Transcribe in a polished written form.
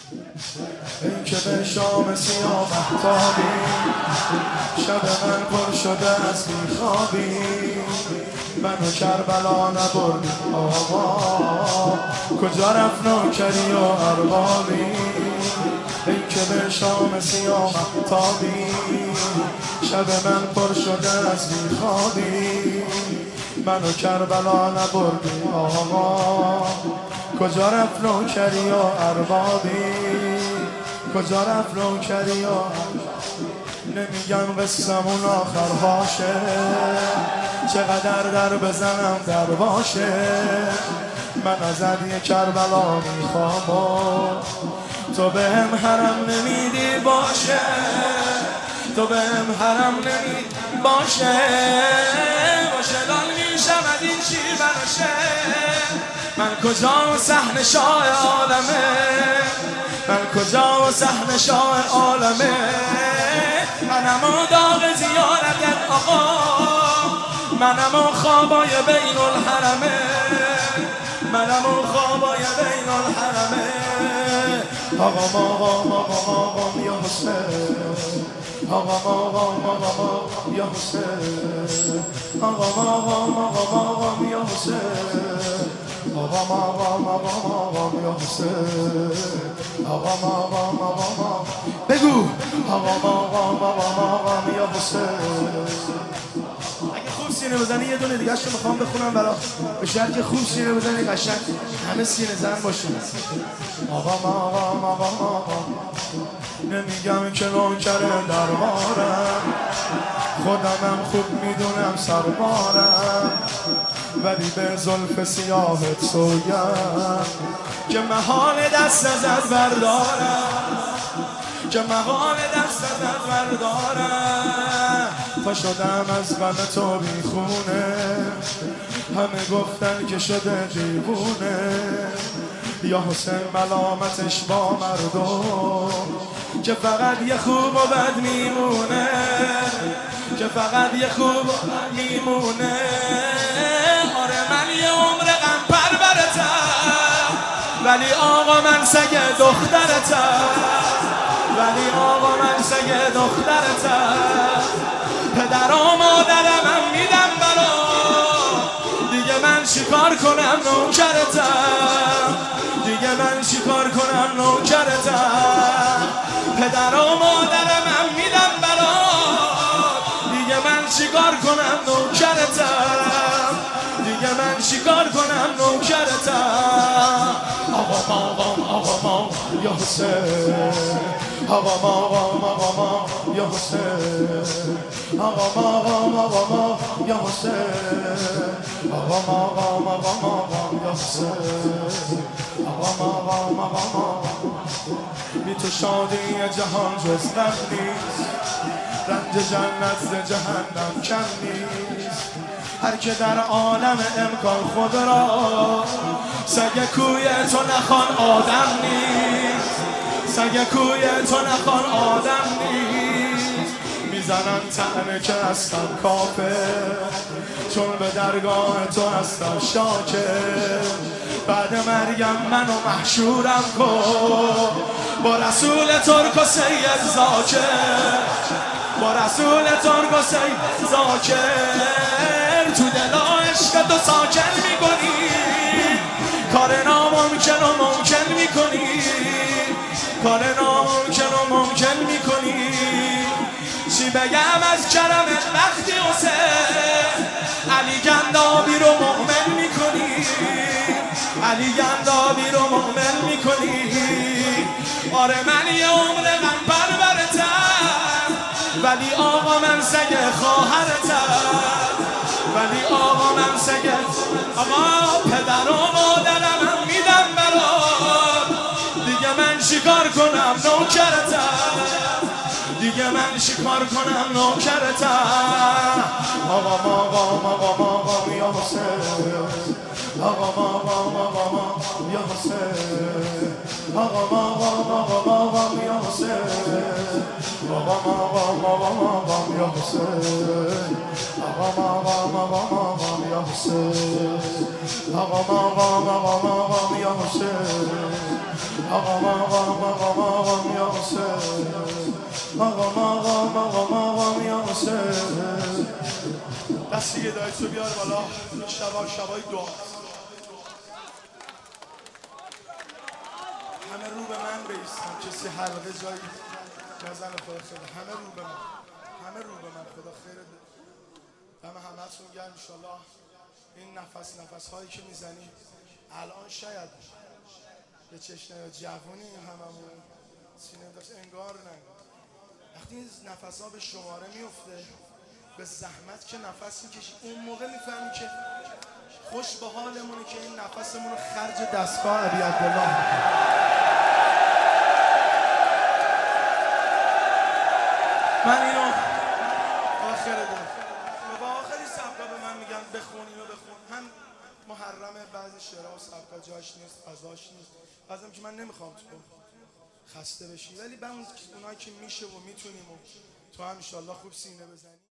این که به شام سیاه مهتابی شب من پر شده از بیخوابی منو کربلا نبردی آقا کجا رفت نوکری و اربابی این که به شام سیاه مهتابی شب من پر شده از بیخوابی منو کربلا نبردی آقا کجا رفت نوکری و اربابی کجا رفت نوکری و نمیگم قصمون آخرهاشه چقدر در بزنم در باشه من از علی کربلا میخوام تو به هم حرم نمیدی باشه تو به هم حرم نمیدی باشه باشه لال میشم این شیر بناشه من کجا صحن شاه عالمه من کجا صحن شاه عالمه منم و داغ زیارت آقا منم و خوابای بین الحرمه منم و خوابای بین الحرمه آقا آقا یا حسین آقا یا حسین آقا یا حسین آقا یا حسین آقا بگو آقا یا حسین اگه خوب سینه بزنی یه دونه دیگه شو میخوام بخونم برا به شرط که خوب سینه بزنی قشنگ همه سینه زن باشون آقا نمیگم که نوکر دربارم خودمم خوب میدونم سربارم ولی به زلف سیاهت سویم که محال دست ازت بردارم که محال دست ازت بردارم تا شدم از غم تو بیخونه همه گفتن که شده دیوونه یا حسین ملامتش با مردم که فقط یه خوب و بد میمونه که فقط یه خوب و بد میمونه آره من یه عمر غم پرورتم ولی آقا من سگ دخترتم ولی آقا من سگ دخترتم پدر و مادرم هم میدم برا دیگه من چیکار کنم نوکرتم دیگه من چیکار کنم نوکرتم پدر و مادرم هم میدم برا دیگه من چیکار کنم نوکرتم دیگه من چیکار کنم نوکرتم آقا یا حسین آقا یا حسین آقا یا حسین آقا یا حسین آقا بی تو شادی جهان جز غم نیست رنج جنت ز جهنم کم نیست هر که در عالم امکان خود را سگ کوی تو نخوان آدم نیست سگ کوی تو نخوان آدم نیست میزنن طعنه که هستم کافر چون به درگاه تو هستم شاکر بعد مرگم منو محشورم کن با رسول ترک و سید زاکر با رسول ترک و سید زاکر تو دل عشق تو ساکن میکنی کار ناممکن و ممکن میکنی کار ناممکن و ممکن میکنی چی بگم از کرمت وقتی حسین علی گندابی رو مؤمن میکنی علی گندابی رو مؤمن میکنی آره من یه عمر غم پرورتم ولی آقا من سگ خواهرتم ولی آقا من سگ آقا پدر و مادرم هم میدم برات دیگه من چیکار کنم نوکرتم دیگه من چیکار کنم نوکرتم آقا یا حسین آقا یا حسین آقا یا حسین آقا یا حسین آقا یا حسین آقا یا حسین آقام آقام آقام آقام یاسر آقام آقام آقام آقام یاسر دستی دایتو بیار بالا شبای دعا همه رو به من بیستم کسی حلقه جایی نزن خدا خیلی همه رو به من همه رو به من خدا خیره دم همتون گرم انشالله این نفس هایی که میزنی الان شاید به چشم جوونی هممون سینه داشت انگار نه وقتی این نفس ها به شماره میفته به زحمت که نفس میکشی اون موقع میفهمی که خوش به حالمونه که این نفسمون رو خرج دستگاه ابی عبدالله من اینو آخره دارم با آخری سبکا به من میگن بخون اینو بخون هم محرمه بعضی شعرها و سبکا جاش نیست فضاش نیست بعضیم که من نمیخوام تو خسته بشی ولی به اونایی که میشه و میتونیم و تو هم انشالله خوب سینه بزنی